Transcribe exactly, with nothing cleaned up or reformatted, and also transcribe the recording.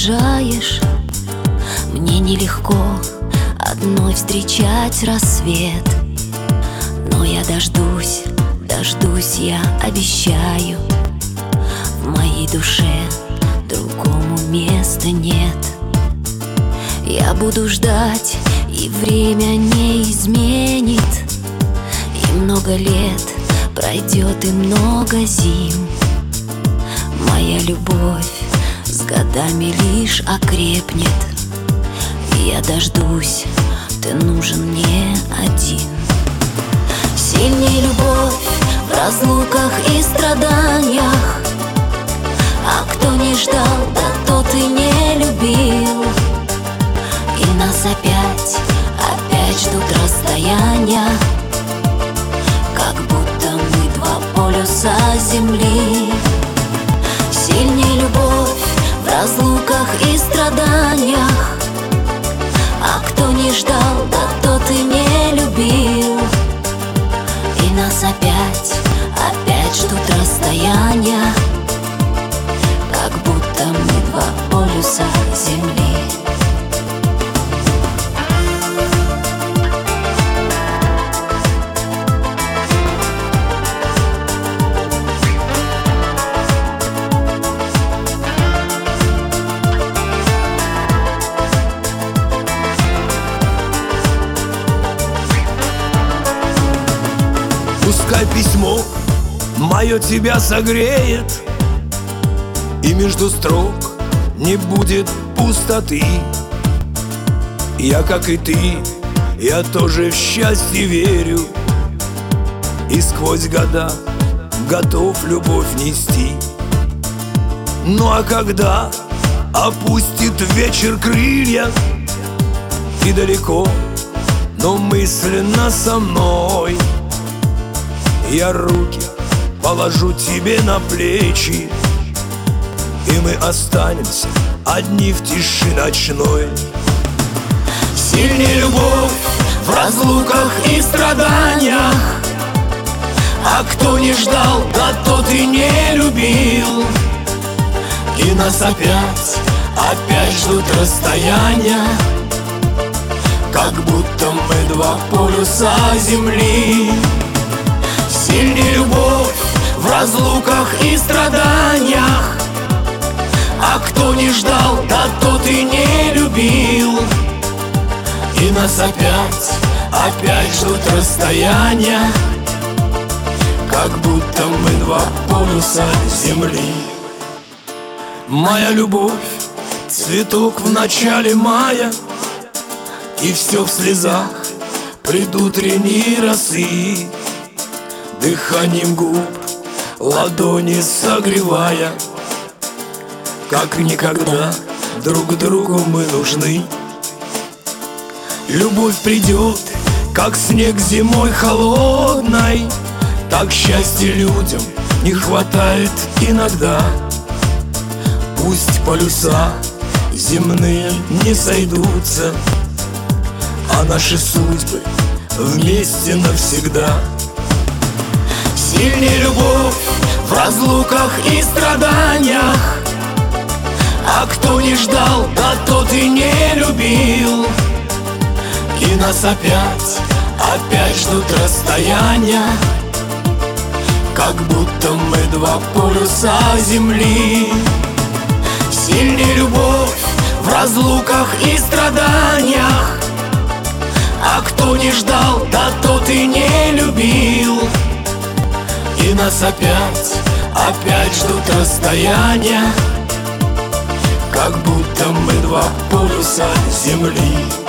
провожаешь. Мне нелегко одной встречать рассвет, но я дождусь, дождусь, я обещаю. В моей душе другому места нет. Я буду ждать, и время не изменит. И много лет пройдет, и много зим. Моя любовь с годами лишь окрепнет. И я дождусь, ты нужен мне один. Сильней любовь в разлуках и страданиях. А кто не ждал, да тот и не любил. И нас опять, опять ждут расстояния, как будто мы два полюса земли. Сильней любовь в разлуках и страданиях. А кто не ждал, да тот и не любил. И нас опять, опять ждут расстояния, как будто мы два полюса земли. Пускай письмо мое тебя согреет, и между строк не будет пустоты. Я, как и ты, я тоже в счастье верю, и сквозь года готов любовь нести. Ну а когда опустит вечер крылья, и далеко, но мысленно со мной, я руки положу тебе на плечи, и мы останемся одни в тиши ночной. Сильней любовь в разлуках и страданиях. А кто не ждал, да тот и не любил. И нас опять, опять ждут расстояния, как будто мы два полюса земли. Сильней любовь в разлуках и страданиях. А кто не ждал, да тот и не любил. И нас опять, опять ждут расстояния, как будто мы два полюса земли. Моя любовь, цветок в начале мая, и все в слезах предутренней росы. Дыханием губ ладони согревая, как никогда друг другу мы нужны. Любовь придет, как снег зимой холодной, так счастья людям не хватает иногда. Пусть полюса земные не сойдутся, а наши судьбы вместе навсегда. Сильней любовь в разлуках и страданиях. А кто не ждал, да тот и не любил. И нас опять, опять ждут расстояния, как будто мы два полюса земли. Сильней любовь в разлуках и страданиях. А кто не ждал, да тот и не любил. И нас опять, опять ждут расстояния, как будто мы два полюса земли.